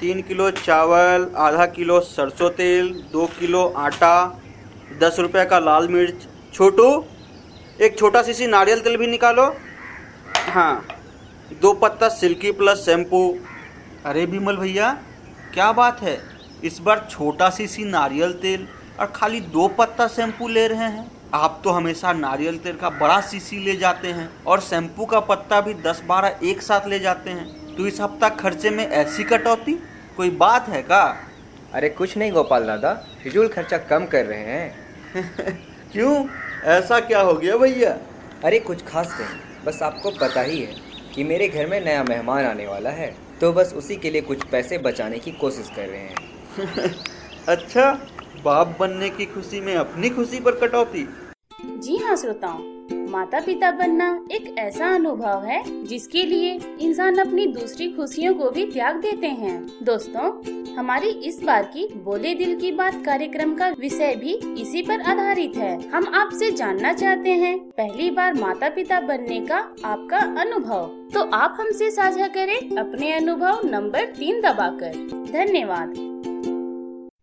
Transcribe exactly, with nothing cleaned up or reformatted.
तीन किलो चावल, आधा किलो सरसों तेल, दो किलो आटा, दस रुपये का लाल मिर्च। छोटू, एक छोटा सी सी नारियल तेल भी निकालो। हाँ, दो पत्ता सिल्की प्लस शैम्पू। अरे विमल भैया, क्या बात है, इस बार छोटा सी सी नारियल तेल और खाली दो पत्ता शैम्पू ले रहे हैं? आप तो हमेशा नारियल तेल का बड़ा सीसी ले जाते हैं और शैम्पू का पत्ता भी दस बारह एक साथ ले जाते हैं, तो इस हफ्ता खर्चे में ऐसी कटौती, कोई बात है का? अरे कुछ नहीं गोपाल दादा, फिजूल खर्चा कम कर रहे हैं। क्यों, ऐसा क्या हो गया भैया? अरे कुछ खास नहीं, बस आपको पता ही है कि मेरे घर में नया मेहमान आने वाला है, तो बस उसी के लिए कुछ पैसे बचाने की कोशिश कर रहे हैं। अच्छा, बाप बनने की खुशी में अपनी खुशी पर कटौती? जी हाँ श्रोताओं, माता पिता बनना एक ऐसा अनुभव है जिसके लिए इंसान अपनी दूसरी खुशियों को भी त्याग देते हैं। दोस्तों, हमारी इस बार की बोले दिल की बात कार्यक्रम का विषय भी इसी पर आधारित है। हम आपसे जानना चाहते हैं, पहली बार माता पिता बनने का आपका अनुभव। तो आप हमसे साझा करें अपने अनुभव नंबर तीन दबाकर। धन्यवाद।